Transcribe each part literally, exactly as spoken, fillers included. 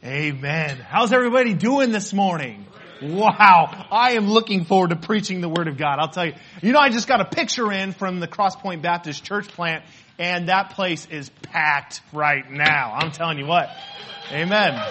Amen. How's everybody doing this morning? Wow. I am looking forward to preaching the Word of God. I'll tell you. You know, I just got a picture in from the Cross Point Baptist Church plant, and that place is packed right now. I'm telling you what. Amen.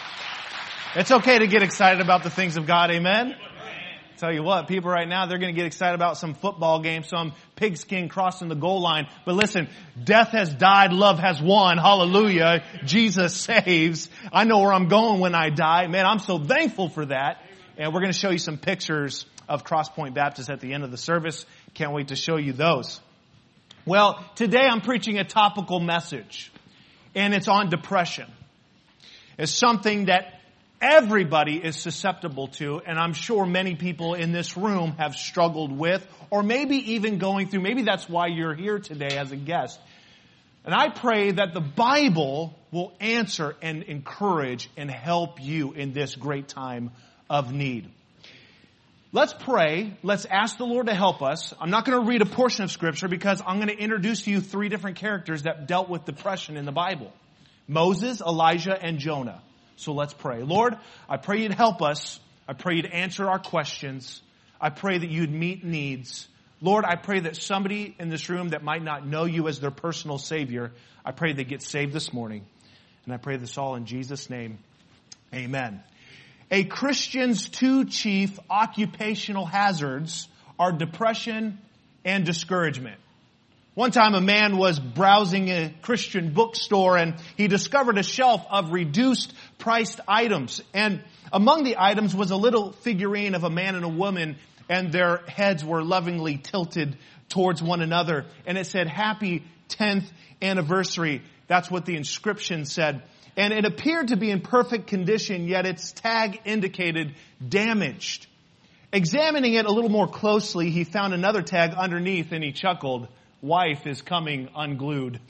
It's okay to get excited about the things of God. Amen. Tell you what, people right now, they're going to get excited about some football game, some pigskin crossing the goal line. But listen, death has died, love has won. Hallelujah. Jesus saves. I know where I'm going when I die. Man, I'm so thankful for that. And we're going to show you some pictures of Cross Point Baptist at the end of the service. Can't wait to show you those. Well, today I'm preaching a topical message, and it's on depression. It's something that everybody is susceptible to, and I'm sure many people in this room have struggled with, or maybe even going through. Maybe that's why you're here today as a guest. And I pray that the Bible will answer and encourage and help you in this great time of need. Let's pray. Let's ask the Lord to help us. I'm not going to read a portion of Scripture because I'm going to introduce to you three different characters that dealt with depression in the Bible: Moses, Elijah, and Jonah. So let's pray. Lord, I pray you'd help us. I pray you'd answer our questions. I pray that you'd meet needs. Lord, I pray that somebody in this room that might not know you as their personal Savior, I pray they get saved this morning. And I pray this all in Jesus' name. Amen. A Christian's two chief occupational hazards are depression and discouragement. One time a man was browsing a Christian bookstore and he discovered a shelf of reduced priced items. And among the items was a little figurine of a man and a woman, and their heads were lovingly tilted towards one another. And it said, "Happy tenth anniversary." That's what the inscription said. And it appeared to be in perfect condition, yet its tag indicated damaged. Examining it a little more closely, he found another tag underneath and he chuckled. "Wife is coming unglued."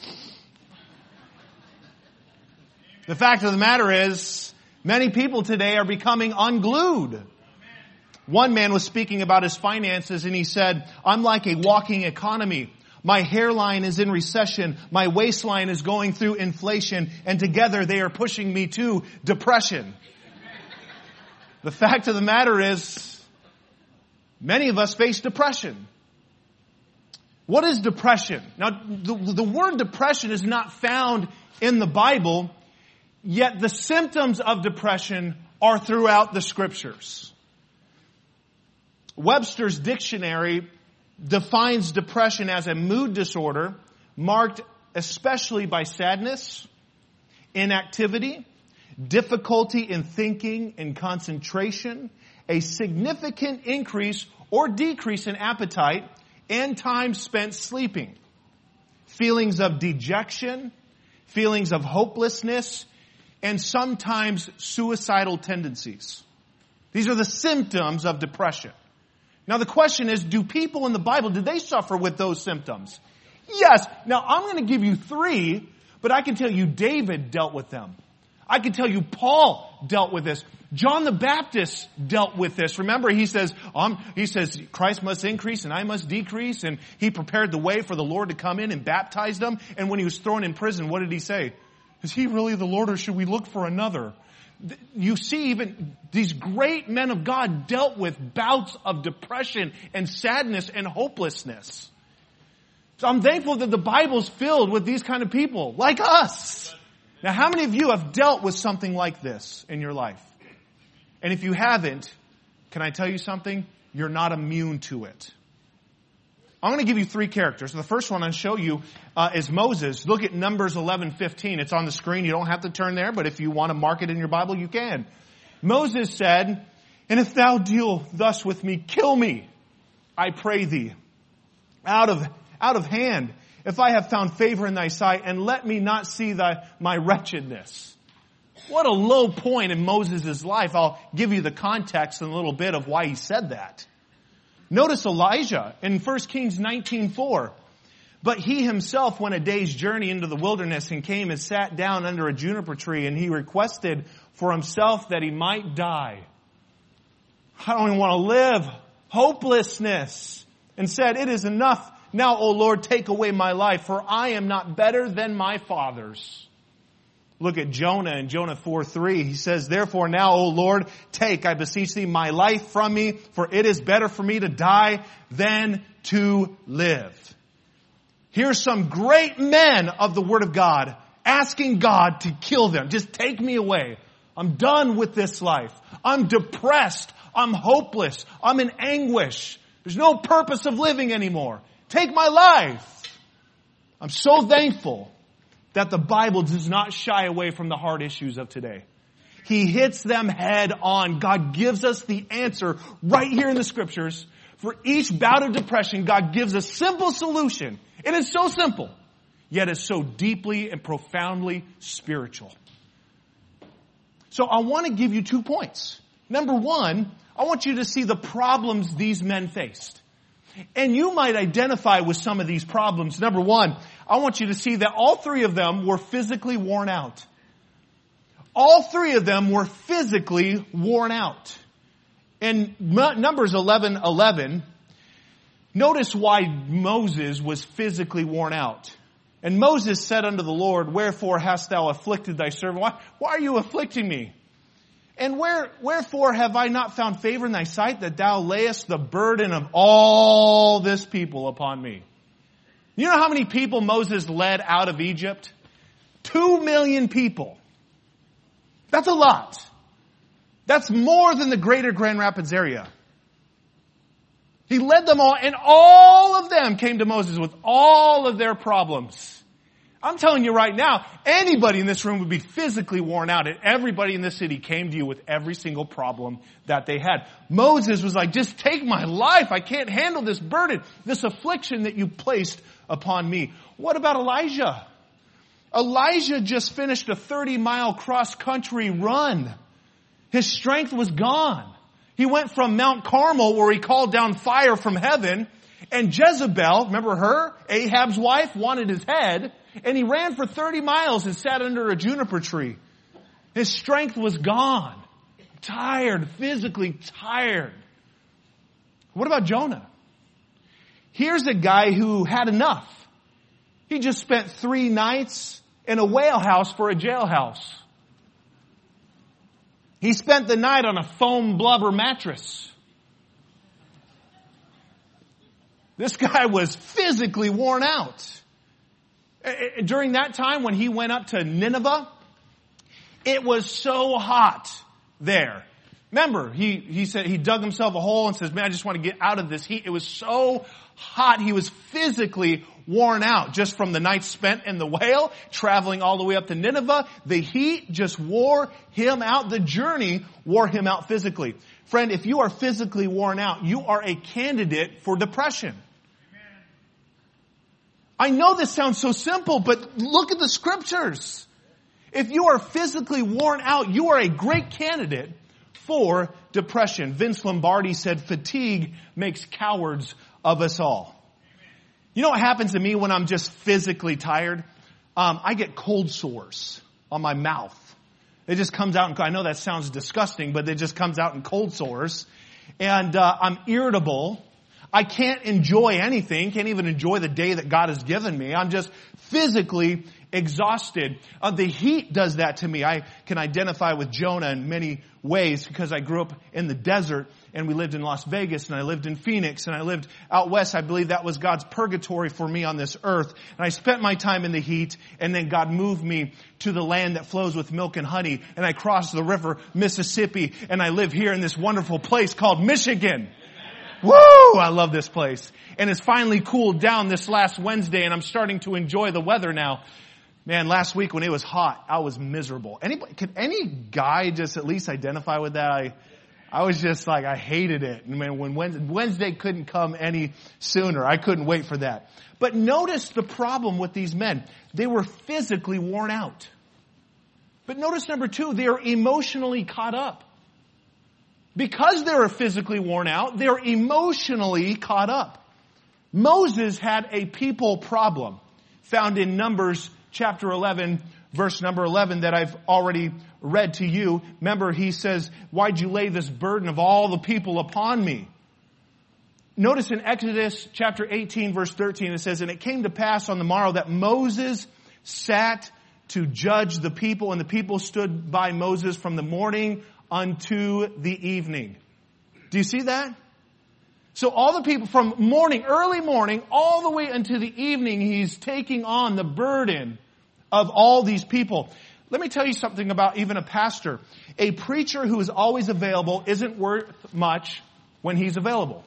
The fact of the matter is, many people today are becoming unglued. One man was speaking about his finances and he said, "I'm like a walking economy. My hairline is in recession. My waistline is going through inflation. And together they are pushing me to depression." The fact of the matter is, many of us face depression. What is depression? Now, the, the word depression is not found in the Bible, yet the symptoms of depression are throughout the Scriptures. Webster's dictionary defines depression as a mood disorder marked especially by sadness, inactivity, difficulty in thinking and concentration, a significant increase or decrease in appetite, and time spent sleeping. Feelings of dejection, feelings of hopelessness, and sometimes suicidal tendencies. These are the symptoms of depression. Now the question is, do people in the Bible, did they suffer with those symptoms? Yes. Now I'm going to give you three, but I can tell you David dealt with them. I can tell you Paul dealt with this. John the Baptist dealt with this. Remember, he says, um, he says, Christ must increase and I must decrease. And he prepared the way for the Lord to come in and baptize them. And when he was thrown in prison, what did he say? Is he really the Lord, or should we look for another? You see, even these great men of God dealt with bouts of depression and sadness and hopelessness. So I'm thankful that the Bible's filled with these kind of people, like us. Now, how many of you have dealt with something like this in your life? And if you haven't, can I tell you something? You're not immune to it. I'm going to give you three characters. The first one I'll show you uh, is Moses. Look at Numbers eleven fifteen. It's on the screen. You don't have to turn there, but if you want to mark it in your Bible, you can. Moses said, "And if thou deal thus with me, kill me, I pray thee, out of, out of hand, if I have found favor in thy sight, and let me not see thy, my wretchedness." What a low point in Moses' life. I'll give you the context in a little bit of why he said that. Notice Elijah in First Kings nineteen four. "But he himself went a day's journey into the wilderness and came and sat down under a juniper tree, and he requested for himself that he might die." I don't even want to live. Hopelessness. And said, "It is enough. Now, O Lord, take away my life, for I am not better than my fathers." Look at Jonah in Jonah four three. He says, therefore now, O Lord, take, I beseech thee, my life from me, for it is better for me to die than to live. Here's some great men of the Word of God asking God to kill them. Just take me away. I'm done with this life. I'm depressed. I'm hopeless. I'm in anguish. There's no purpose of living anymore. Take my life. I'm so thankful that the Bible does not shy away from the hard issues of today. He hits them head on. God gives us the answer right here in the Scriptures. For each bout of depression, God gives a simple solution. It is so simple, yet it's so deeply and profoundly spiritual. So I want to give you two points. Number one, I want you to see the problems these men faced. And you might identify with some of these problems. Number one, I want you to see that all three of them were physically worn out. All three of them were physically worn out. In Numbers eleven eleven, notice why Moses was physically worn out. And Moses said unto the Lord, wherefore hast thou afflicted thy servant? Why, why are you afflicting me? And where, wherefore have I not found favor in thy sight that thou layest the burden of all this people upon me? You know how many people Moses led out of Egypt? Two million people. That's a lot. That's more than the greater Grand Rapids area. He led them all, and all of them came to Moses with all of their problems. I'm telling you right now, anybody in this room would be physically worn out, and everybody in this city came to you with every single problem that they had. Moses was like, just take my life. I can't handle this burden, this affliction that you placed upon me. What about Elijah? Elijah just finished a thirty mile cross-country run. His strength was gone. He went from Mount Carmel, where he called down fire from heaven, and Jezebel, remember her, Ahab's wife, wanted his head, and he ran for thirty miles and sat under a juniper tree. His strength was gone. Tired, physically tired. What about Jonah? Here's a guy who had enough. He just spent three nights in a whale house for a jailhouse. He spent the night on a foam blubber mattress. This guy was physically worn out. During that time when he went up to Nineveh, it was so hot there. Remember, he, he said he dug himself a hole and says, man, I just want to get out of this heat. It was so hot. He was physically worn out just from the night spent in the whale, traveling all the way up to Nineveh. The heat just wore him out. The journey wore him out physically. Friend, if you are physically worn out, you are a candidate for depression. Amen. I know this sounds so simple, but look at the Scriptures. If you are physically worn out, you are a great candidate for depression. Vince Lombardi said, fatigue makes cowards of us all. You know what happens to me when I'm just physically tired? Um, I get cold sores on my mouth. It just comes out, and I know that sounds disgusting, but it just comes out in cold sores. And uh, I'm irritable. I can't enjoy anything, can't even enjoy the day that God has given me. I'm just physically exhausted. Uh, the heat does that to me. I can identify with Jonah in many ways because I grew up in the desert, and we lived in Las Vegas, and I lived in Phoenix, and I lived out west. I believe that was God's purgatory for me on this earth. And I spent my time in the heat, and then God moved me to the land that flows with milk and honey, and I crossed the river Mississippi, and I live here in this wonderful place called Michigan. Woo! I love this place. And it's finally cooled down this last Wednesday, and I'm starting to enjoy the weather now. Man, last week when it was hot, I was miserable. Anybody, could any guy just at least identify with that? I, I was just like, I hated it. I mean, when Wednesday, Wednesday couldn't come any sooner, I couldn't wait for that. But notice the problem with these men. They were physically worn out. But notice number two, they are emotionally caught up. Because they were physically worn out, they're emotionally caught up. Moses had a people problem found in Numbers chapter eleven, verse number eleven that I've already read to you. Remember, he says, why'd you lay this burden of all the people upon me? Notice in Exodus chapter eighteen, verse thirteen, it says, and it came to pass on the morrow that Moses sat to judge the people, and the people stood by Moses from the morning unto the evening. Do you see that? So all the people from morning, early morning, all the way until the evening, he's taking on the burden of all these people. Let me tell you something about even a pastor. A preacher who is always available isn't worth much when he's available.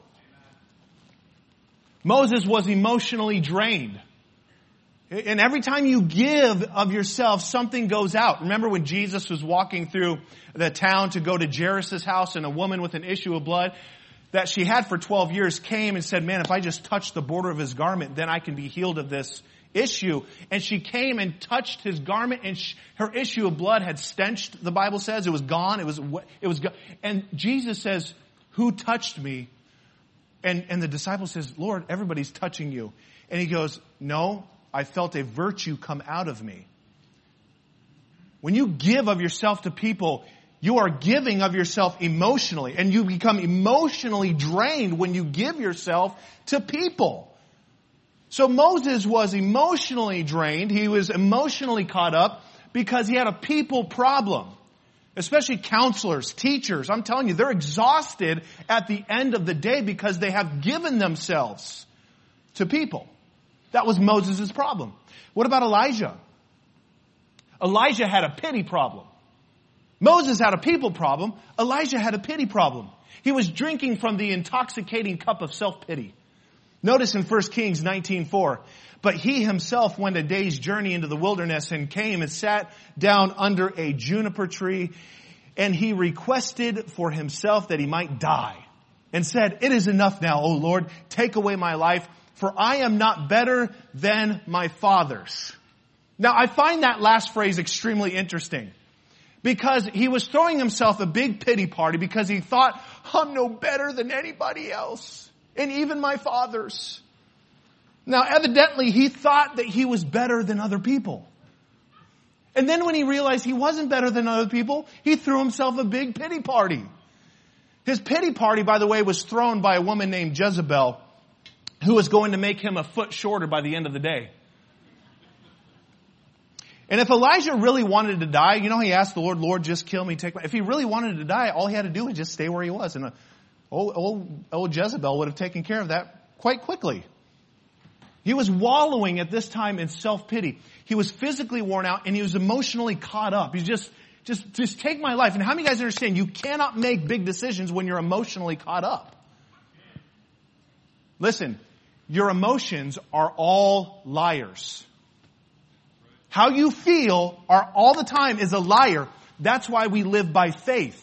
Moses was emotionally drained. And every time you give of yourself, something goes out. Remember when Jesus was walking through the town to go to Jairus' house, and a woman with an issue of blood that she had for twelve years came and said, man, if I just touch the border of his garment, then I can be healed of this issue. And she came and touched his garment, and she, her issue of blood had stenched, the Bible says. It was gone. It was, it was gone. And Jesus says, who touched me? And, and the disciple says, Lord, everybody's touching you. And he goes, no, I felt a virtue come out of me. When you give of yourself to people, you are giving of yourself emotionally, and you become emotionally drained when you give yourself to people. So Moses was emotionally drained. He was emotionally caught up because he had a people problem. Especially counselors, teachers. I'm telling you, they're exhausted at the end of the day because they have given themselves to people. That was Moses' problem. What about Elijah? Elijah had a pity problem. Moses had a people problem. Elijah had a pity problem. He was drinking from the intoxicating cup of self-pity. Notice in First Kings nineteen four, but he himself went a day's journey into the wilderness and came and sat down under a juniper tree, and he requested for himself that he might die, and said, it is enough now, O Lord, take away my life, for I am not better than my fathers. Now I find that last phrase extremely interesting, because he was throwing himself a big pity party because he thought, I'm no better than anybody else. And even my fathers. Now, evidently, he thought that he was better than other people. And then when he realized he wasn't better than other people, he threw himself a big pity party. His pity party, by the way, was thrown by a woman named Jezebel, who was going to make him a foot shorter by the end of the day. And if Elijah really wanted to die, you know, he asked the Lord, Lord, just kill me, take my... If he really wanted to die, all he had to do was just stay where he was. And Old, old, old Jezebel would have taken care of that quite quickly. He was wallowing at this time in self-pity. He was physically worn out, and he was emotionally caught up. He's just, just, just take my life. And how many of you guys understand you cannot make big decisions when you're emotionally caught up? Listen, your emotions are all liars. How you feel are all the time is a liar. That's why we live by faith.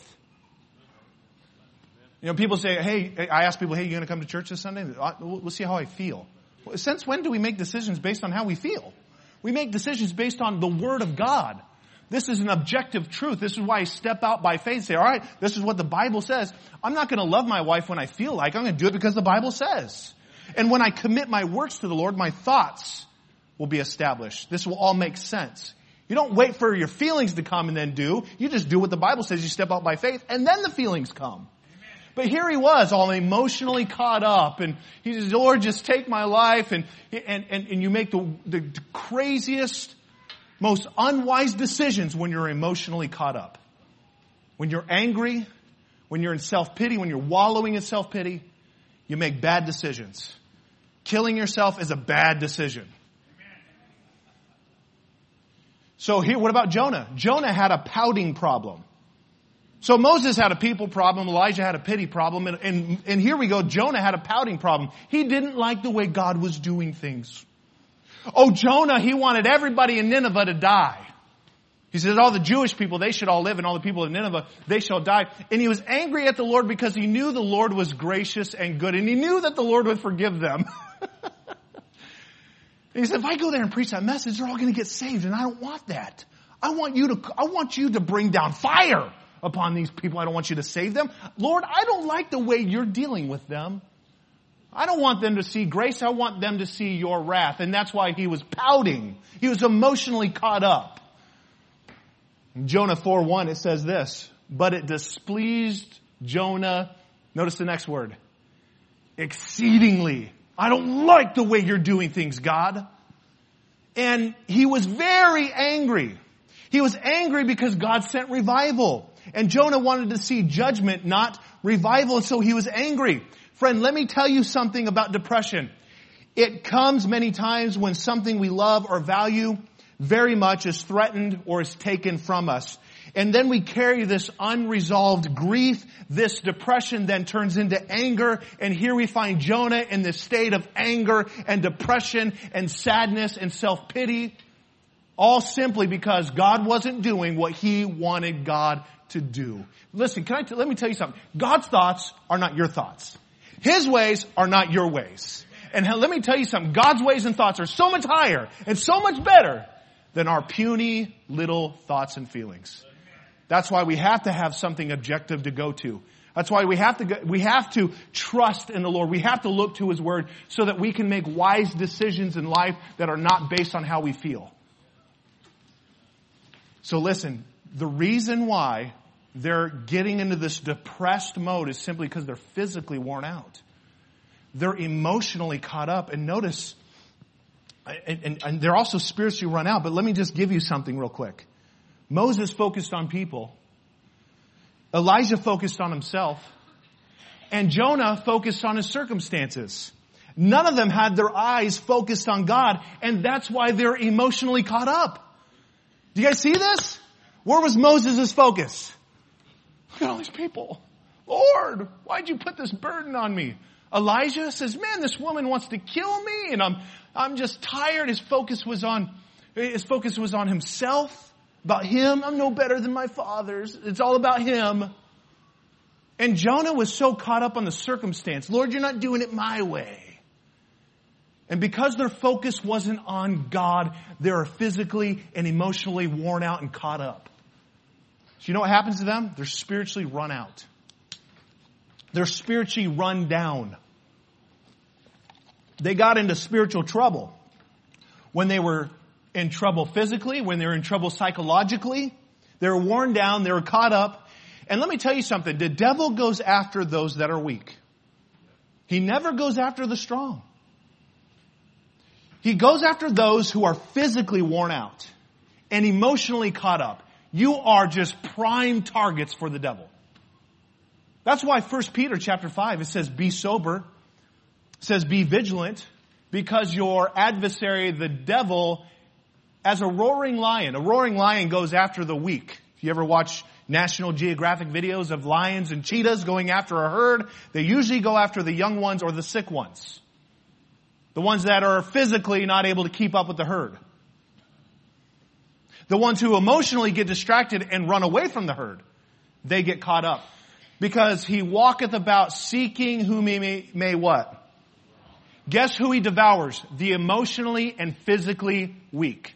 You know, people say, hey, I ask people, hey, you going to come to church this Sunday? We'll see how I feel. Since when do we make decisions based on how we feel? We make decisions based on the Word of God. This is an objective truth. This is why I step out by faith and say, all right, this is what the Bible says. I'm not going to love my wife when I feel like. I'm going to do it because the Bible says. And when I commit my works to the Lord, my thoughts will be established. This will all make sense. You don't wait for your feelings to come and then do. You just do what the Bible says. You step out by faith, and then the feelings come. But here he was, all emotionally caught up, and he says, Lord, just take my life, and and and, and you make the, the craziest, most unwise decisions when you're emotionally caught up. When you're angry, when you're in self-pity, when you're wallowing in self-pity, you make bad decisions. Killing yourself is a bad decision. So here, what about Jonah? Jonah had a pouting problem. So Moses had a people problem, Elijah had a pity problem, and, and, and here we go, Jonah had a pouting problem. He didn't like the way God was doing things. Oh, Jonah, he wanted everybody in Nineveh to die. He says, all the Jewish people, they should all live, and all the people in Nineveh, they shall die. And he was angry at the Lord because he knew the Lord was gracious and good, and he knew that the Lord would forgive them. He said, if I go there and preach that message, they're all going to get saved, and I don't want that. I want you to, I want you to bring down fire upon these people. I don't want you to save them. Lord, I don't like the way you're dealing with them. I don't want them to see grace. I want them to see your wrath. And that's why he was pouting. He was emotionally caught up. In Jonah four one, it says this, but it displeased Jonah. Notice the next word. Exceedingly. I don't like the way you're doing things, God. And he was very angry. He was angry because God sent revival. And Jonah wanted to see judgment, not revival, and so he was angry. Friend, let me tell you something about depression. It comes many times when something we love or value very much is threatened or is taken from us. And then we carry this unresolved grief. This depression then turns into anger. And here we find Jonah in this state of anger and depression and sadness and self-pity. All simply because God wasn't doing what he wanted God to do. Listen, can I t- let me tell you something. God's thoughts are not your thoughts. His ways are not your ways. And let me tell you something. God's ways and thoughts are so much higher and so much better than our puny little thoughts and feelings. That's why we have to have something objective to go to. That's why we have to go, we have to trust in the Lord. We have to look to his word so that we can make wise decisions in life that are not based on how we feel. So listen, the reason why they're getting into this depressed mode is simply because they're physically worn out. They're emotionally caught up. And notice, and, and, and they're also spiritually run out. But let me just give you something real quick. Moses focused on people. Elijah focused on himself. And Jonah focused on his circumstances. None of them had their eyes focused on God. And that's why they're emotionally caught up. Do you guys see this? Where was Moses' focus? Look at all these people. Lord, why'd you put this burden on me? Elijah says, man, this woman wants to kill me and I'm, I'm just tired. His focus was on, his focus was on himself, about him. I'm no better than my fathers. It's all about him. And Jonah was so caught up on the circumstance. Lord, you're not doing it my way. And because their focus wasn't on God, they are physically and emotionally worn out and caught up. So you know what happens to them? They're spiritually run out. They're spiritually run down. They got into spiritual trouble. When they were in trouble physically, when they were in trouble psychologically, they were worn down, they were caught up. And let me tell you something. The devil goes after those that are weak. He never goes after the strong. He goes after those who are physically worn out and emotionally caught up. You are just prime targets for the devil. That's why First Peter chapter five, it says, be sober. It says, be vigilant, because your adversary, the devil, as a roaring lion. A roaring lion goes after the weak. If you ever watch National Geographic videos of lions and cheetahs going after a herd, they usually go after the young ones or the sick ones. The ones that are physically not able to keep up with the herd. The ones who emotionally get distracted and run away from the herd, they get caught up. Because he walketh about seeking whom he may, may what? Guess who he devours? The emotionally and physically weak.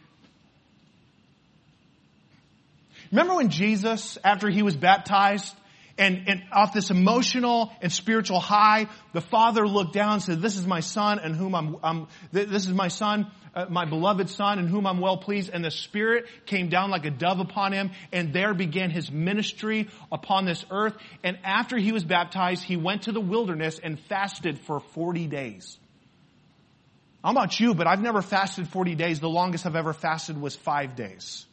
Remember when Jesus, after he was baptized, and, and off this emotional and spiritual high, the Father looked down and said, this is my son in whom I'm, I'm this is my son, uh, my beloved son in whom I'm well pleased. And the Spirit came down like a dove upon him, and there began his ministry upon this earth. And after he was baptized, he went to the wilderness and fasted for forty days. I don't know about you, but I've never fasted forty days. The longest I've ever fasted was five days.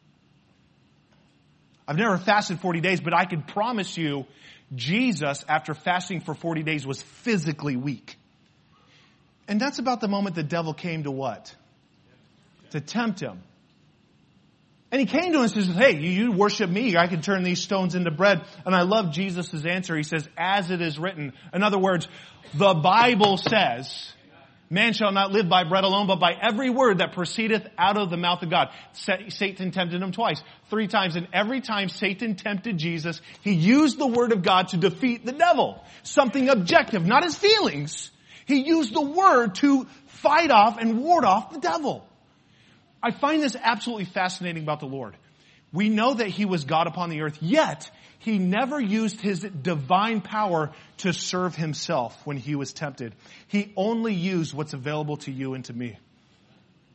I've never fasted forty days, but I can promise you, Jesus, after fasting for forty days, was physically weak. And that's about the moment the devil came to what? To tempt him. And he came to him and says, hey, you, you worship me, I can turn these stones into bread. And I love Jesus' answer. He says, as it is written. In other words, the Bible says, man shall not live by bread alone, but by every word that proceedeth out of the mouth of God. Satan tempted him twice, three times. And every time Satan tempted Jesus, he used the word of God to defeat the devil. Something objective, not his feelings. He used the word to fight off and ward off the devil. I find this absolutely fascinating about the Lord. We know that he was God upon the earth, yet he never used his divine power to serve himself when he was tempted. He only used what's available to you and to me.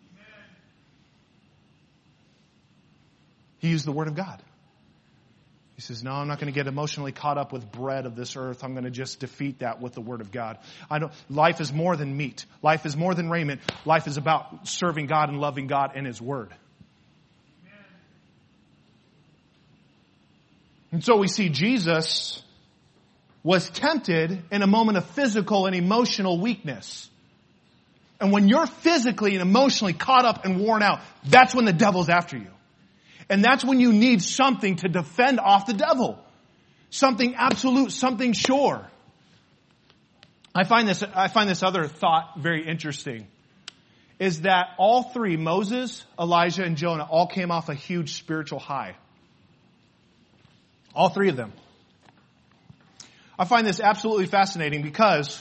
He used the Word of God. He says, no, I'm not going to get emotionally caught up with bread of this earth. I'm going to just defeat that with the Word of God. I don't, life is more than meat. Life is more than raiment. Life is about serving God and loving God and His Word. And so we see Jesus was tempted in a moment of physical and emotional weakness. And when you're physically and emotionally caught up and worn out, that's when the devil's after you. And that's when you need something to defend off the devil. Something absolute, something sure. I find this, I find this other thought very interesting. Is that all three, Moses, Elijah, and Jonah, all came off a huge spiritual high. All three of them. I find this absolutely fascinating because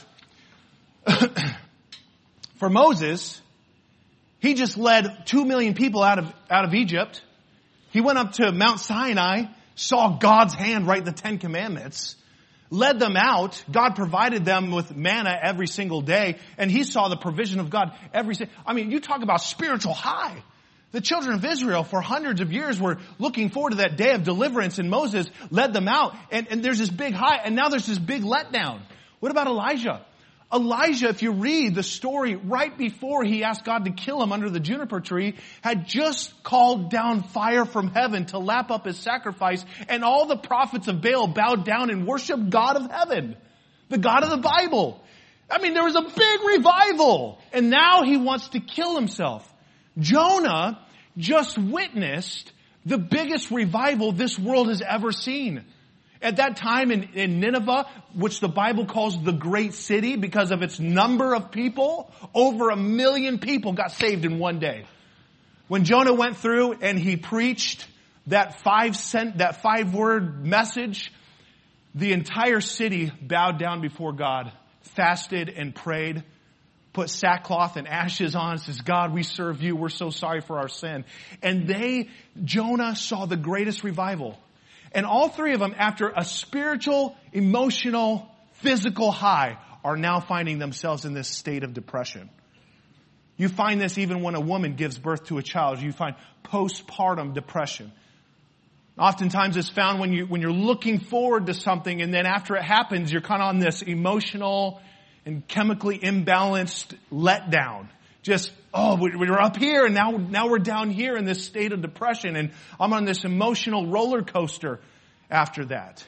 for Moses, he just led two million people out of, out of Egypt. He went up to Mount Sinai, saw God's hand write the Ten Commandments, led them out. God provided them with manna every single day, and he saw the provision of God every single. I mean, you talk about spiritual high. The children of Israel for hundreds of years were looking forward to that day of deliverance, and Moses led them out, and, and there's this big high, and now there's this big letdown. What about Elijah? Elijah, if you read the story right before he asked God to kill him under the juniper tree, had just called down fire from heaven to lap up his sacrifice, and all the prophets of Baal bowed down and worshiped God of heaven, the God of the Bible. I mean, there was a big revival, and now he wants to kill himself. Jonah just witnessed the biggest revival this world has ever seen. At that time in, in Nineveh, which the Bible calls the great city because of its number of people, over a million people got saved in one day. When Jonah went through and he preached that five cent, that five word message, the entire city bowed down before God, fasted and prayed, put sackcloth and ashes on, and says, God, we serve you. We're so sorry for our sin. And they, Jonah saw the greatest revival. And all three of them, after a spiritual, emotional, physical high, are now finding themselves in this state of depression. You find this even when a woman gives birth to a child. You find postpartum depression. Oftentimes it's found when you, when you're looking forward to something, and then after it happens, you're kind of on this emotional and chemically imbalanced letdown. Just, oh, we were up here and now, now we're down here in this state of depression, and I'm on this emotional roller coaster after that.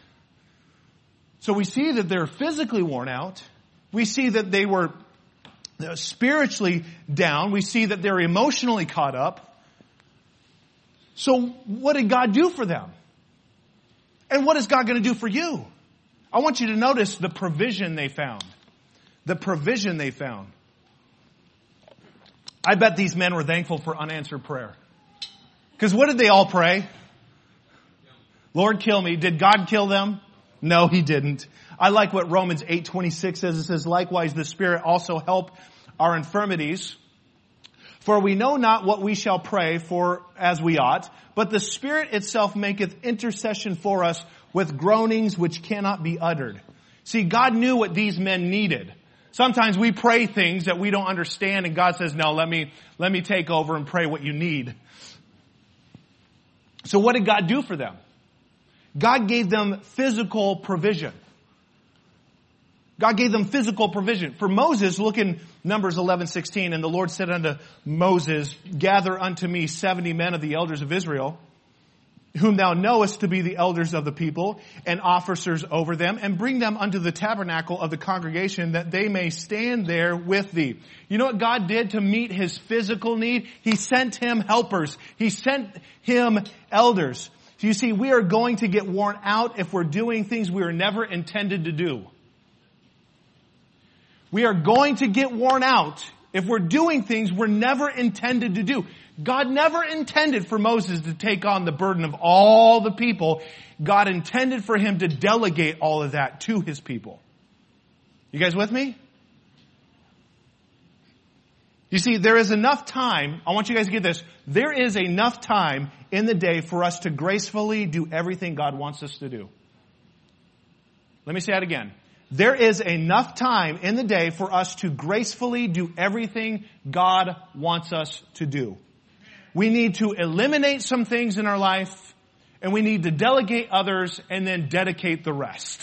So we see that they're physically worn out. We see that they were spiritually down. We see that they're emotionally caught up. So what did God do for them? And what is God going to do for you? I want you to notice the provision they found. The provision they found. I bet these men were thankful for unanswered prayer. Because what did they all pray? Lord, kill me. Did God kill them? No, He didn't. I like what Romans eight twenty-six says. It says, likewise, the Spirit also help our infirmities. For we know not what we shall pray for as we ought, but the Spirit itself maketh intercession for us with groanings which cannot be uttered. See, God knew what these men needed. Sometimes we pray things that we don't understand, and God says, no, let me, let me take over and pray what you need. So what did God do for them? God gave them physical provision. God gave them physical provision. For Moses, look in Numbers eleven sixteen, and the Lord said unto Moses, gather unto me seventy men of the elders of Israel, whom thou knowest to be the elders of the people, and officers over them, and bring them unto the tabernacle of the congregation, that they may stand there with thee. You know what God did to meet his physical need? He sent him helpers. He sent him elders. So you see, we are going to get worn out if we're doing things we were never intended to do. We are going to get worn out if we're doing things we're never intended to do. God never intended for Moses to take on the burden of all the people. God intended for him to delegate all of that to his people. You guys with me? You see, there is enough time. I want you guys to get this. There is enough time in the day for us to gracefully do everything God wants us to do. Let me say that again. There is enough time in the day for us to gracefully do everything God wants us to do. We need to eliminate some things in our life, And we need to delegate others and then dedicate the rest.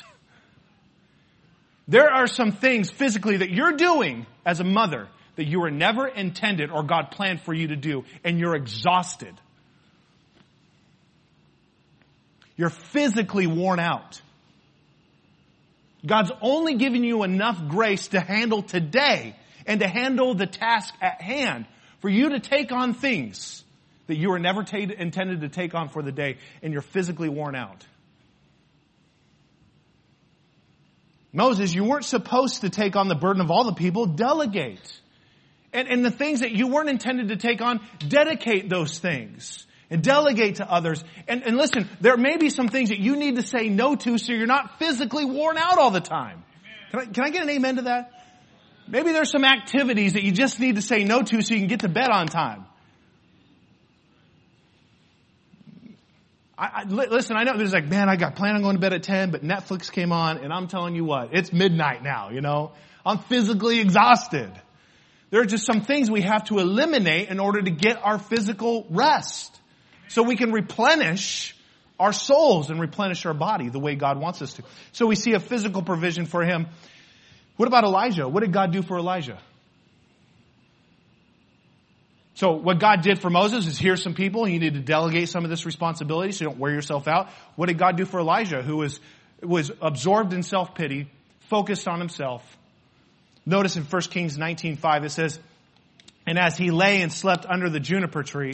There are some things physically that you're doing as a mother that you were never intended or God planned for you to do, and you're exhausted. You're physically worn out. God's only giving you enough grace to handle today and to handle the task at hand for you to take on things that you were never t- intended to take on for the day, and you're physically worn out. Moses, you weren't supposed to take on the burden of all the people. Delegate. And, and the things that you weren't intended to take on, dedicate those things. And delegate to others. And, and listen, there may be some things that you need to say no to so you're not physically worn out all the time. Can I, can I get an amen to that? Maybe there's some activities that you just need to say no to so you can get to bed on time. I, I, listen, I know there's like, man, I got planned on going to bed at ten, but Netflix came on, and I'm telling you what, it's midnight now, you know. I'm physically exhausted. There are just some things we have to eliminate in order to get our physical rest. So we can replenish our souls and replenish our body the way God wants us to. So we see a physical provision for him. What about Elijah? What did God do for Elijah? So what God did for Moses is, here's some people. You need to delegate some of this responsibility so you don't wear yourself out. What did God do for Elijah, who was, was absorbed in self-pity, focused on himself? Notice in First Kings nineteen five it says, and as he lay and slept under the juniper tree,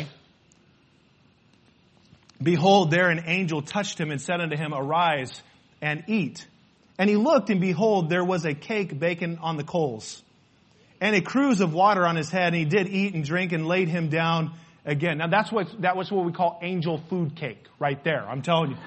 behold, there an angel touched him and said unto him, arise and eat. And he looked, and behold, there was a cake baking on the coals, and a cruse of water on his head, and he did eat and drink and laid him down again. Now that's what, that was what we call angel food cake right there. I'm telling you.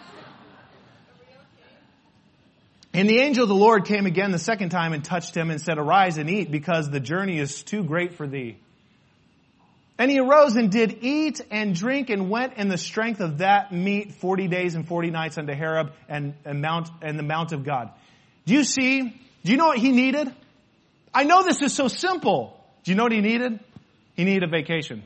And the angel of the Lord came again the second time and touched him and said, arise and eat, because the journey is too great for thee. And he arose and did eat and drink and went in the strength of that meat forty days and forty nights unto Horeb and, and Mount and the Mount of God. Do you see? Do you know what he needed? I know this is so simple. Do you know what he needed? He needed a vacation.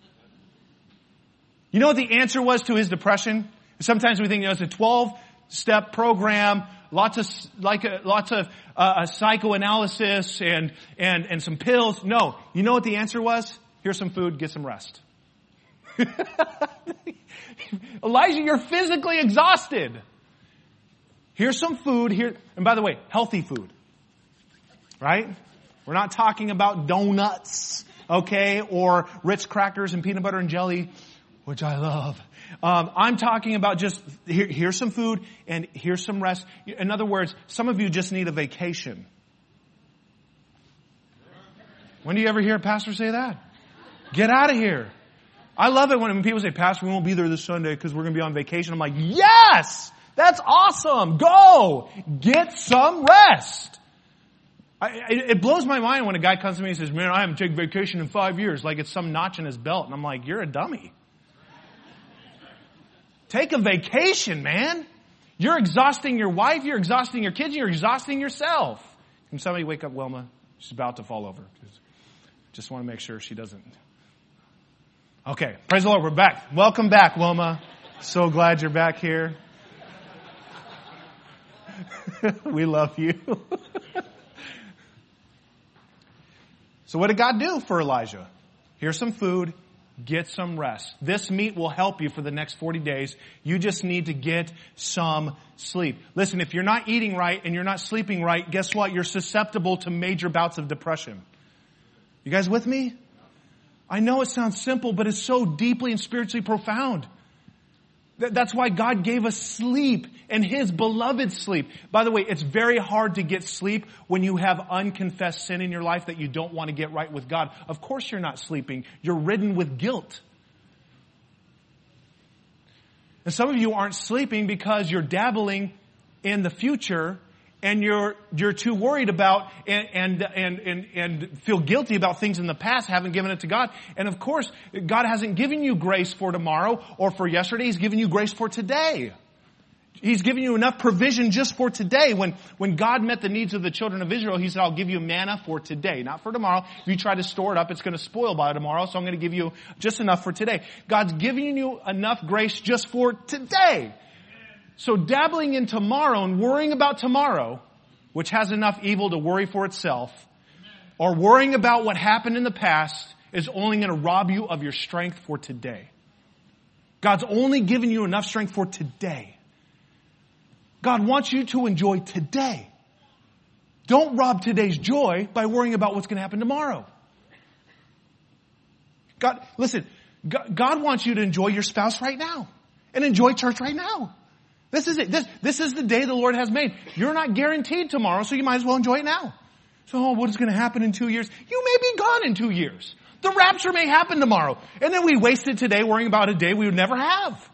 You know what the answer was to his depression? Sometimes we think, you know, it's a twelve-step program, lots of like a, lots of uh, psychoanalysis and and and some pills. No, you know what the answer was? Here's some food, get some rest. Elijah, you're physically exhausted. Here's some food here, and by the way, healthy food. Right? We're not talking about donuts, okay, or Ritz crackers and peanut butter and jelly, which I love. Um, I'm talking about just, here, here's some food and here's some rest. In other words, some of you just need a vacation. When do you ever hear a pastor say that? Get out of here. I love it when people say, Pastor, we won't be there this Sunday because we're going to be on vacation. I'm like, yes, that's awesome. Go get some rest. I, it blows my mind when a guy comes to me and says, man, I haven't taken vacation in five years. Like it's some notch in his belt. And I'm like, you're a dummy. Take a vacation, man. You're exhausting your wife. You're exhausting your kids. You're exhausting yourself. Can somebody wake up Wilma? She's about to fall over. Just want to make sure she doesn't. Okay. Praise the Lord. We're back. Welcome back, Wilma. So glad you're back here. We love you. So what did God do for Elijah? Here's some food. Get some rest. This meat will help you for the next forty days. You just need to get some sleep. Listen, if you're not eating right and you're not sleeping right, guess what? You're susceptible to major bouts of depression. You guys with me? I know it sounds simple, but it's so deeply and spiritually profound. That's why God gave us sleep and His beloved sleep. By the way, it's very hard to get sleep when you have unconfessed sin in your life that you don't want to get right with God. Of course you're not sleeping. You're ridden with guilt. And some of you aren't sleeping because you're dabbling in the future and you're you're too worried about and, and and and and feel guilty about things in the past, haven't given it to God. And of course, God hasn't given you grace for tomorrow or for yesterday. He's given you grace for today. He's giving you enough provision just for today. When, when God met the needs of the children of Israel, He said, I'll give you manna for today, not for tomorrow. If you try to store it up, it's going to spoil by tomorrow, so I'm going to give you just enough for today. God's giving you enough grace just for today. So dabbling in tomorrow and worrying about tomorrow, which has enough evil to worry for itself, or worrying about what happened in the past, is only going to rob you of your strength for today. God's only giving you enough strength for today. God wants you to enjoy today. Don't rob today's joy by worrying about what's going to happen tomorrow. God, listen, God, God wants you to enjoy your spouse right now and enjoy church right now. This is it. This, this is the day the Lord has made. You're not guaranteed tomorrow, so you might as well enjoy it now. So, oh, what is going to happen in two years? You may be gone in two years. The rapture may happen tomorrow. And then we wasted today worrying about a day we would never have.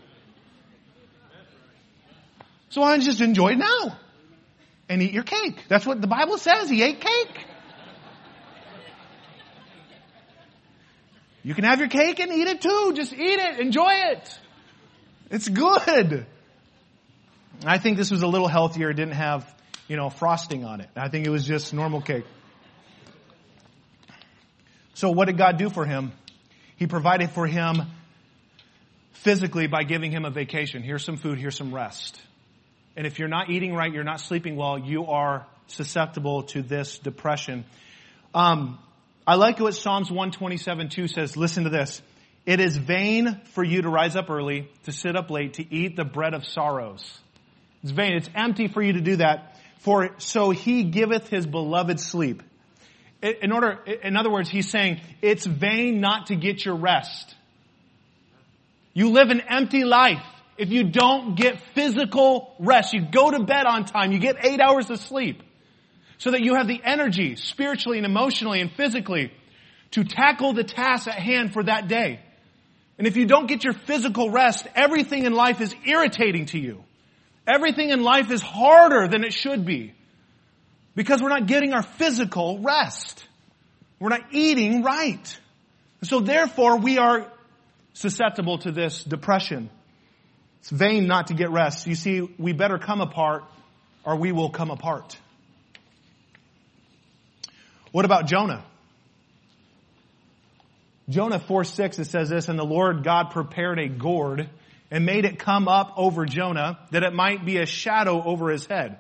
So why don't you just enjoy it now and eat your cake? That's what the Bible says. He ate cake. You can have your cake and eat it too. Just eat it. Enjoy it. It's good. I think this was a little healthier. It didn't have, you know, frosting on it. I think it was just normal cake. So what did God do for him? He provided for him physically by giving him a vacation. Here's some food. Here's some rest. And if you're not eating right, you're not sleeping well, you are susceptible to this depression. Um, I like what Psalms one twenty-seven two says. Listen to this. It is vain for you to rise up early, to sit up late, to eat the bread of sorrows. It's vain. It's empty for you to do that. For so he giveth his beloved sleep. In order, in other words, he's saying it's vain not to get your rest. You live an empty life if you don't get physical rest. You go to bed on time. You get eight hours of sleep so that you have the energy spiritually and emotionally and physically to tackle the tasks at hand for that day. And if you don't get your physical rest, everything in life is irritating to you. Everything in life is harder than it should be because we're not getting our physical rest. We're not eating right. So therefore, we are susceptible to this depression. It's vain not to get rest. You see, we better come apart or we will come apart. What about Jonah? Jonah four six, it says this, and the Lord God prepared a gourd and made it come up over Jonah that it might be a shadow over his head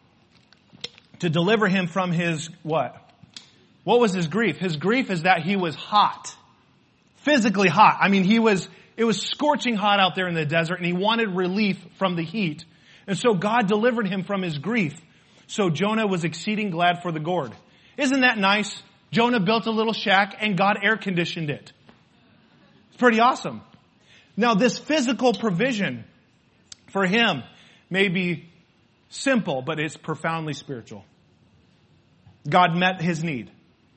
to deliver him from his what? What was his grief? His grief is that he was hot. Physically hot. I mean, he was, it was scorching hot out there in the desert and he wanted relief from the heat. And so God delivered him from his grief. So Jonah was exceeding glad for the gourd. Isn't that nice? Jonah built a little shack and God air conditioned it. It's pretty awesome. Now this physical provision for him may be simple, but it's profoundly spiritual. God met his need.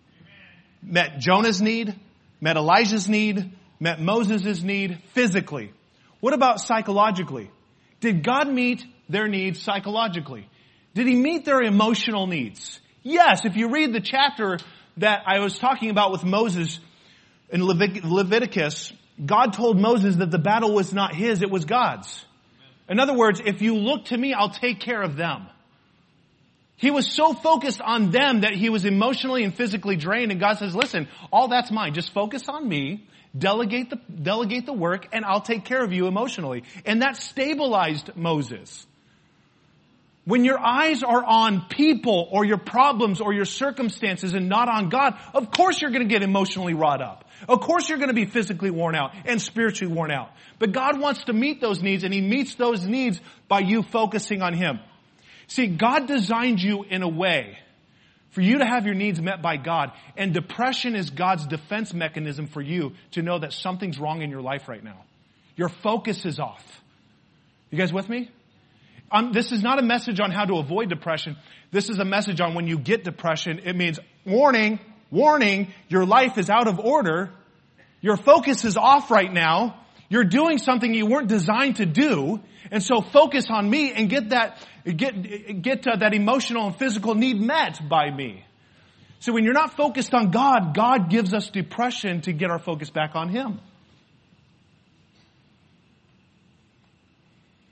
Met Jonah's need, met Elijah's need, met Moses' need physically. What about psychologically? Did God meet their needs psychologically? Did he meet their emotional needs? Yes, if you read the chapter that I was talking about with Moses in Levit- Leviticus, God told Moses that the battle was not his, it was God's. In other words, if you look to me, I'll take care of them. He was so focused on them that he was emotionally and physically drained. And God says, listen, all that's mine. Just focus on me, delegate the, delegate the work, and I'll take care of you emotionally. And that stabilized Moses. When your eyes are on people or your problems or your circumstances and not on God, of course you're going to get emotionally wrought up. Of course you're going to be physically worn out and spiritually worn out. But God wants to meet those needs, and he meets those needs by you focusing on him. See, God designed you in a way for you to have your needs met by God, and depression is God's defense mechanism for you to know that something's wrong in your life right now. Your focus is off. You guys with me? Um, this is not a message on how to avoid depression. This is a message on when you get depression, it means warning, warning, your life is out of order. Your focus is off right now. You're doing something you weren't designed to do. And so focus on me and get that, get, get uh, that emotional and physical need met by me. So when you're not focused on God, God gives us depression to get our focus back on him.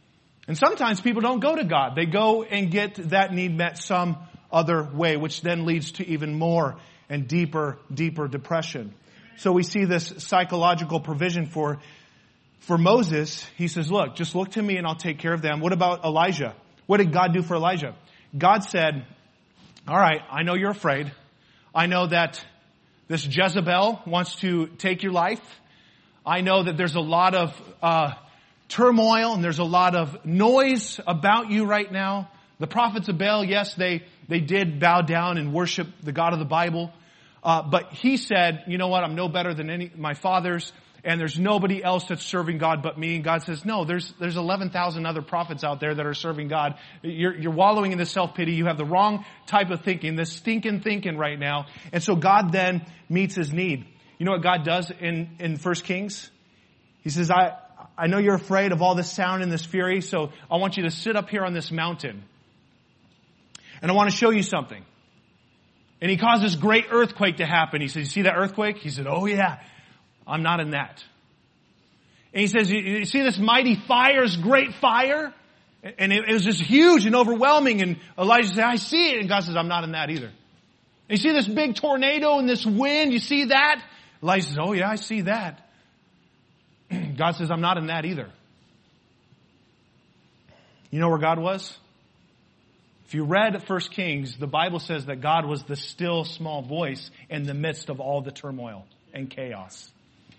And sometimes people don't go to God. They go and get that need met some other way, which then leads to even more and deeper, deeper depression. So we see this psychological provision for, for Moses. He says, look, just look to me and I'll take care of them. What about Elijah? What did God do for Elijah? God said, all right, I know you're afraid. I know that this Jezebel wants to take your life. I know that there's a lot of uh turmoil and there's a lot of noise about you right now. The prophets of Baal, yes, they, they did bow down and worship the God of the Bible. Uh, but he said, you know what, I'm no better than any my fathers, and there's nobody else that's serving God but me. And God says, no, there's, there's eleven thousand other prophets out there that are serving God. You're, you're wallowing in this self-pity. You have the wrong type of thinking, this stinking thinking right now. And so God then meets his need. You know what God does in, in First Kings? He says, I, I know you're afraid of all this sound and this fury, so I want you to sit up here on this mountain. And I want to show you something. And he caused this great earthquake to happen. He said, you see that earthquake? He said, oh yeah, I'm not in that. And he says, you, you see this mighty fire, this great fire? And it, it was just huge and overwhelming. And Elijah said, I see it. And God says, I'm not in that either. And you see this big tornado and this wind? You see that? Elijah says, oh yeah, I see that. God says, I'm not in that either. You know where God was? If you read First Kings, the Bible says that God was the still small voice in the midst of all the turmoil and chaos.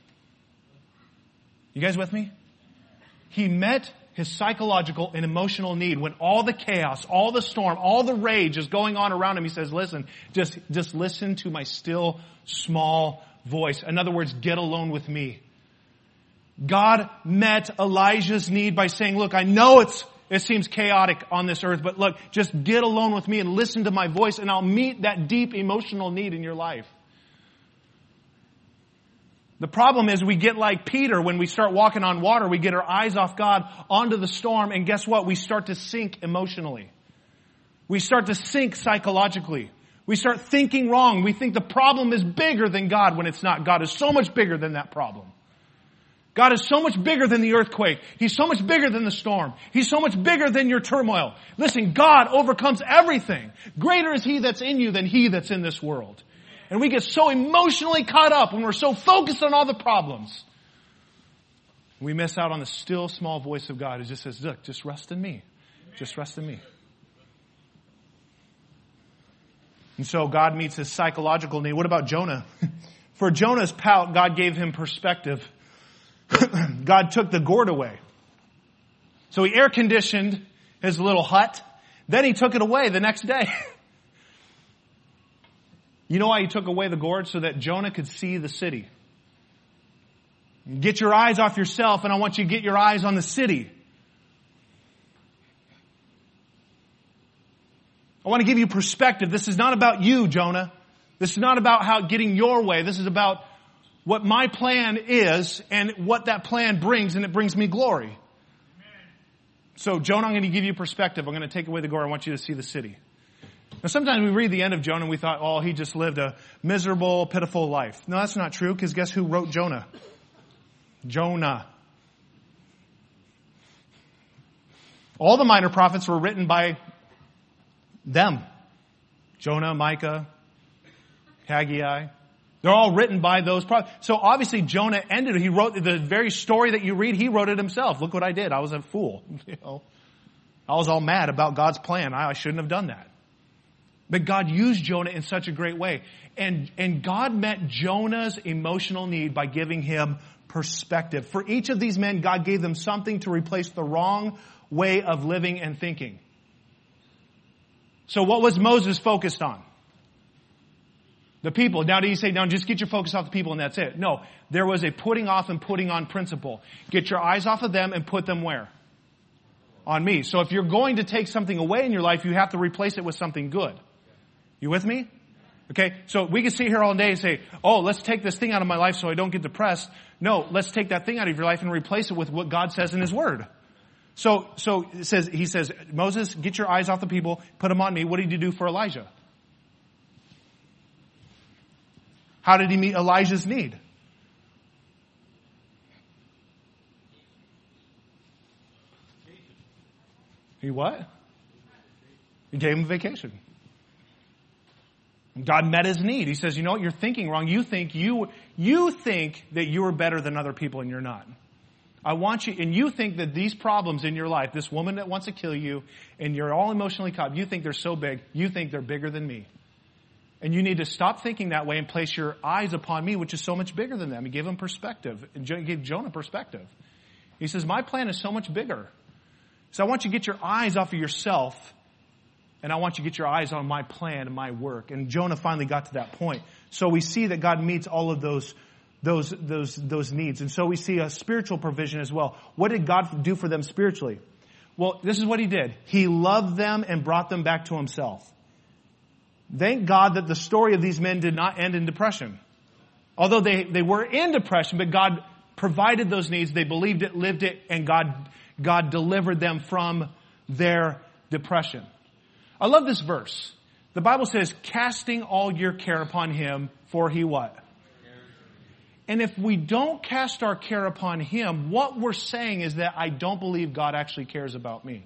You guys with me? He met his psychological and emotional need when all the chaos, all the storm, all the rage is going on around him. He says, listen, just, just listen to my still small voice. In other words, get alone with me. God met Elijah's need by saying, look, I know it's, it seems chaotic on this earth, but look, just get alone with me and listen to my voice and I'll meet that deep emotional need in your life. The problem is we get like Peter when we start walking on water, we get our eyes off God onto the storm, and guess what? We start to sink emotionally. We start to sink psychologically. We start thinking wrong. We think the problem is bigger than God when it's not. God is so much bigger than that problem. God is so much bigger than the earthquake. He's so much bigger than the storm. He's so much bigger than your turmoil. Listen, God overcomes everything. Greater is He that's in you than he that's in this world. And we get so emotionally caught up when we're so focused on all the problems. We miss out on the still small voice of God who just says, look, just rest in me. Just rest in me. And so God meets his psychological need. What about Jonah? For Jonah's pout, God gave him perspective. God took the gourd away. So he air conditioned his little hut. Then he took it away the next day. You know why he took away the gourd? So that Jonah could see the city. Get your eyes off yourself, and I want you to get your eyes on the city. I want to give you perspective. This is not about you, Jonah. This is not about how getting your way. This is about what my plan is and what that plan brings, and it brings me glory. Amen. So, Jonah, I'm going to give you perspective. I'm going to take away the gourd. I want you to see the city. Now, sometimes we read the end of Jonah and we thought, oh, he just lived a miserable, pitiful life. No, that's not true, because guess who wrote Jonah? Jonah. All the minor prophets were written by them. Jonah, Micah, Haggai. They're all written by those prophets. So obviously Jonah ended it. He wrote the very story that you read. He wrote it himself. Look what I did. I was a fool. You know, I was all mad about God's plan. I, I shouldn't have done that. But God used Jonah in such a great way. And, and God met Jonah's emotional need by giving him perspective. For each of these men, God gave them something to replace the wrong way of living and thinking. So what was Moses focused on? The people. Now, do you say, now just get your focus off the people and that's it? No. There was a putting off and putting on principle. Get your eyes off of them and put them where? On me. So if you're going to take something away in your life, you have to replace it with something good. You with me? Okay, so we can sit here all day and say, oh, let's take this thing out of my life so I don't get depressed. No, let's take that thing out of your life and replace it with what God says in His Word. So, so it says, he says, Moses, get your eyes off the people, put them on me. What did you do for Elijah? How did he meet Elijah's need? He what? He gave him a vacation. God met his need. He says, you know what? You're thinking wrong. You think you, you think that you are better than other people and you're not. I want you, and you think that these problems in your life, this woman that wants to kill you, and you're all emotionally caught, you think they're so big, you think they're bigger than me. And you need to stop thinking that way and place your eyes upon me, which is so much bigger than them. He gave him perspective. And he gave Jonah perspective. He says, my plan is so much bigger. So I want you to get your eyes off of yourself, and I want you to get your eyes on my plan and my work. And Jonah finally got to that point. So we see that God meets all of those those those those needs. And so we see a spiritual provision as well. What did God do for them spiritually? Well, this is what he did. He loved them and brought them back to himself. Thank God that the story of these men did not end in depression. Although they, they were in depression, but God provided those needs. They believed it, lived it, and God, God delivered them from their depression. I love this verse. The Bible says, casting all your care upon him, for he what? And if we don't cast our care upon him, what we're saying is that I don't believe God actually cares about me.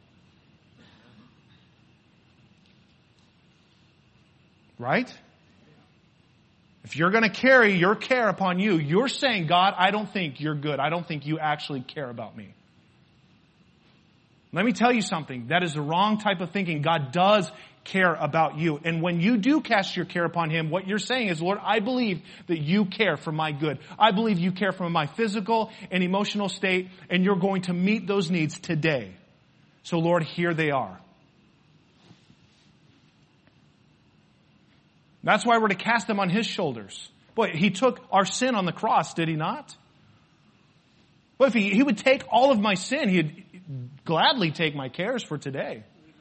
Right? If you're going to carry your care upon you, you're saying, God, I don't think you're good. I don't think you actually care about me. Let me tell you something. That is the wrong type of thinking. God does care about you. And when you do cast your care upon him, what you're saying is, Lord, I believe that you care for my good. I believe you care for my physical and emotional state, and you're going to meet those needs today. So, Lord, here they are. That's why we're to cast them on his shoulders. Boy, he took our sin on the cross, did he not? But if he, he would take all of my sin, he'd gladly take my cares for today.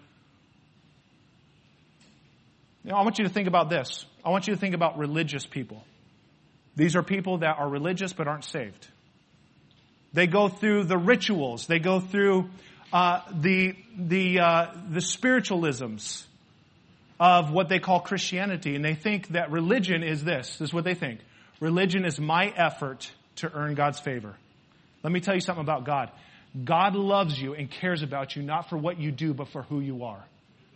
You know, I want you to think about this. I want you to think about religious people. These are people that are religious but aren't saved. They go through the rituals. They go through uh, the the uh, the spiritualisms of what they call Christianity. And they think that religion is this. This is what they think. Religion is my effort to earn God's favor. Let me tell you something about God. God loves you and cares about you, not for what you do, but for who you are.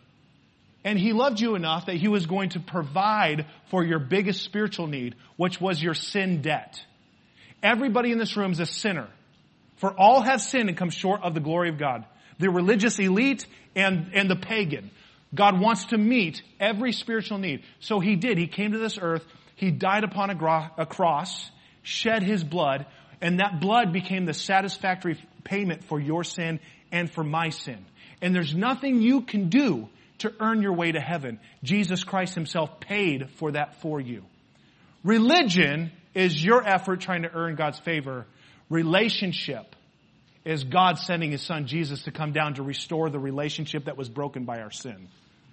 And he loved you enough that he was going to provide for your biggest spiritual need, which was your sin debt. Everybody in this room is a sinner. For all have sinned and come short of the glory of God. The religious elite and, and the pagan. God wants to meet every spiritual need. So he did. He came to this earth. He died upon a, gro- a cross, shed his blood, and that blood became the satisfactory payment for your sin and for my sin. And there's nothing you can do to earn your way to heaven. Jesus Christ himself paid for that for you. Religion is your effort trying to earn God's favor. Relationship is God sending his son Jesus to come down to restore the relationship that was broken by our sin.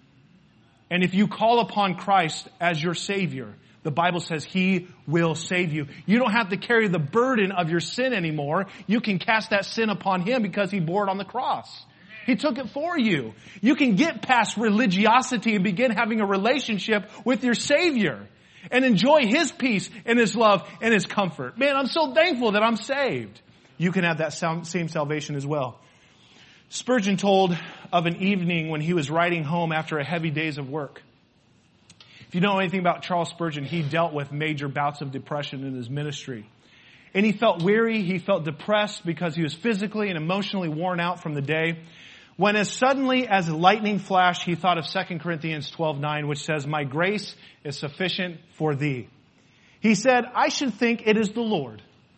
And if you call upon Christ as your Savior, the Bible says he will save you. You don't have to carry the burden of your sin anymore. You can cast that sin upon him because he bore it on the cross. He took it for you. You can get past religiosity and begin having a relationship with your Savior and enjoy his peace and his love and his comfort. Man, I'm so thankful that I'm saved. You can have that same salvation as well. Spurgeon told of an evening when he was riding home after a heavy days of work. If you know anything about Charles Spurgeon, he dealt with major bouts of depression in his ministry. And he felt weary, he felt depressed because he was physically and emotionally worn out from the day. When as suddenly as a lightning flash, he thought of Second Corinthians twelve nine, which says, "My grace is sufficient for thee." He said, "I should think it is the Lord,"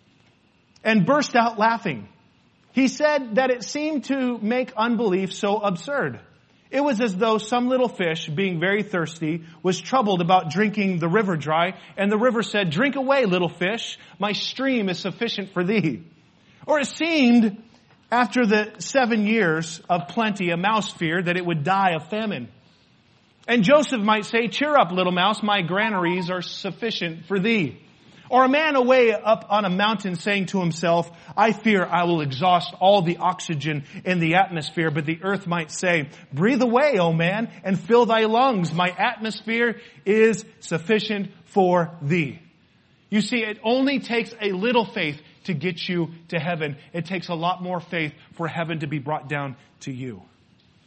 and burst out laughing. He said that it seemed to make unbelief so absurd. It was as though some little fish, being very thirsty, was troubled about drinking the river dry, and the river said, "Drink away, little fish, my stream is sufficient for thee." Or it seemed, after the seven years of plenty, a mouse feared that it would die of famine. And Joseph might say, "Cheer up, little mouse, my granaries are sufficient for thee." Or a man away up on a mountain saying to himself, "I fear I will exhaust all the oxygen in the atmosphere." But the earth might say, "Breathe away, O man, and fill thy lungs. My atmosphere is sufficient for thee." You see, it only takes a little faith to get you to heaven. It takes a lot more faith for heaven to be brought down to you.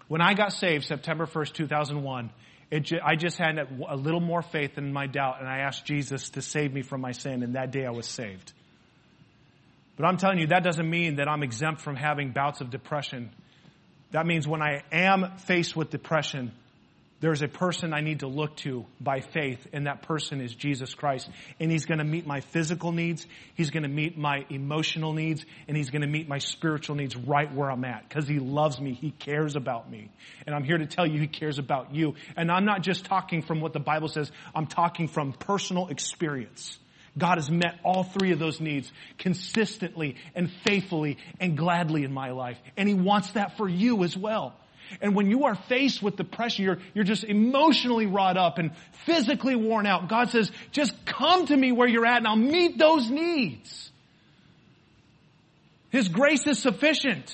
When I got saved, September first, two thousand one, it ju- I just had a little more faith in my doubt, and I asked Jesus to save me from my sin, and that day I was saved. But I'm telling you, that doesn't mean that I'm exempt from having bouts of depression. That means when I am faced with depression, there's a person I need to look to by faith, and that person is Jesus Christ. And He's going to meet my physical needs, He's going to meet my emotional needs, and He's going to meet my spiritual needs right where I'm at. Because He loves me, He cares about me. And I'm here to tell you He cares about you. And I'm not just talking from what the Bible says, I'm talking from personal experience. God has met all three of those needs consistently and faithfully and gladly in my life. And He wants that for you as well. And when you are faced with depression, you're, you're just emotionally wrought up and physically worn out. God says, just come to me where you're at and I'll meet those needs. His grace is sufficient.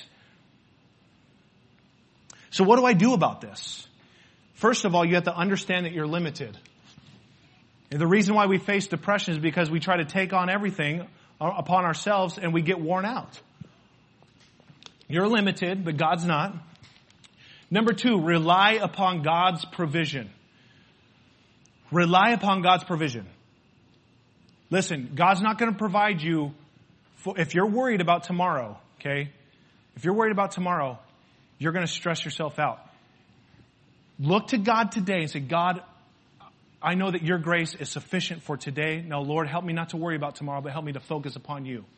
So what do I do about this? First of all, you have to understand that you're limited. And the reason why we face depression is because we try to take on everything upon ourselves and we get worn out. You're limited, but God's not. Number two, rely upon God's provision. Rely upon God's provision. Listen, God's not going to provide you, for, if you're worried about tomorrow, okay? If you're worried about tomorrow, you're going to stress yourself out. Look to God today and say, God, I know that your grace is sufficient for today. Now, Lord, help me not to worry about tomorrow, but help me to focus upon you.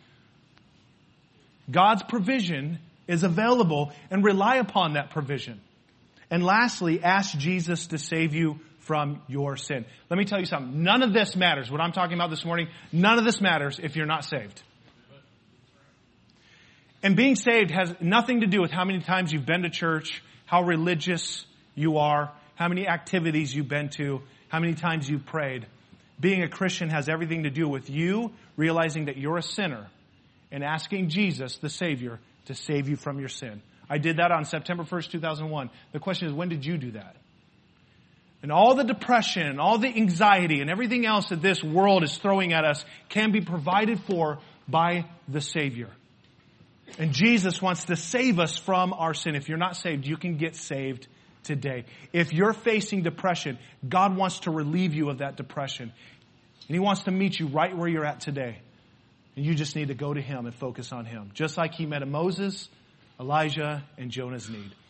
God's provision is available, and rely upon that provision. And lastly, ask Jesus to save you from your sin. Let me tell you something. None of this matters. What I'm talking about this morning, none of this matters if you're not saved. And being saved has nothing to do with how many times you've been to church, how religious you are, how many activities you've been to, how many times you've prayed. Being a Christian has everything to do with you realizing that you're a sinner and asking Jesus, the Savior, to save you from your sin. I did that on September first, two thousand one. The question is, when did you do that? And all the depression and all the anxiety and everything else that this world is throwing at us can be provided for by the Savior. And Jesus wants to save us from our sin. If you're not saved, you can get saved today. If you're facing depression, God wants to relieve you of that depression. And He wants to meet you right where you're at today. And you just need to go to Him and focus on Him. Just like He met Moses, Elijah, and Jonah's need.